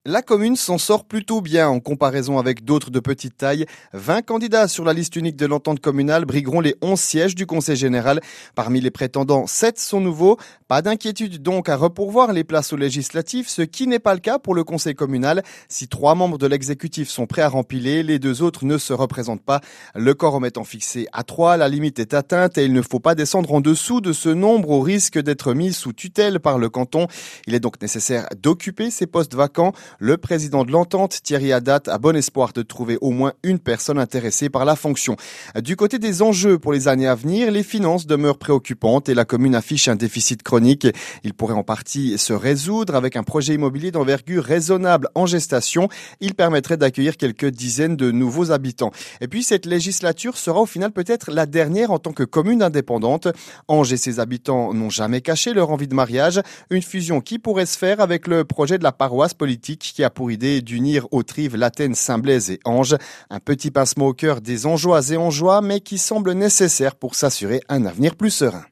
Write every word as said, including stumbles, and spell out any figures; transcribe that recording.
La commune s'en sort plutôt bien en comparaison avec d'autres de petite taille. vingt candidats sur la liste unique de l'entente communale brigueront les onze sièges du conseil général. Parmi les prétendants, sept sont nouveaux. Pas d'inquiétude donc à repourvoir les places aux législatives, ce qui n'est pas le cas pour le conseil communal. Si trois membres de l'exécutif sont prêts à rempiler, les deux autres ne se représentent pas. Le quorum étant fixé à trois, la limite est atteinte et il ne faut pas descendre en dessous de ce nombre au risque d'être mis sous tutelle par le canton. Il est donc nécessaire d'occuper ces postes vacants. Le président de l'entente, Thierry Haddad, a bon espoir de trouver au moins une personne intéressée par la fonction. Du côté des enjeux pour les années à venir, les finances demeurent préoccupantes et la commune affiche un déficit chronique. Il pourrait en partie se résoudre avec un projet immobilier d'envergure raisonnable en gestation. Il permettrait d'accueillir quelques dizaines de nouveaux habitants. Et puis cette législature sera au final peut-être la dernière en tant que commune indépendante. Ange et ses habitants n'ont jamais caché leur envie de mariage. Une fusion qui pourrait se faire avec le projet de la paroisse politique qui a pour idée d'unir Autrive, Lattène, Saint-Blaise et Ange. Un petit pincement au cœur des Angeoises et Angeois, mais qui semble nécessaire pour s'assurer un avenir plus serein.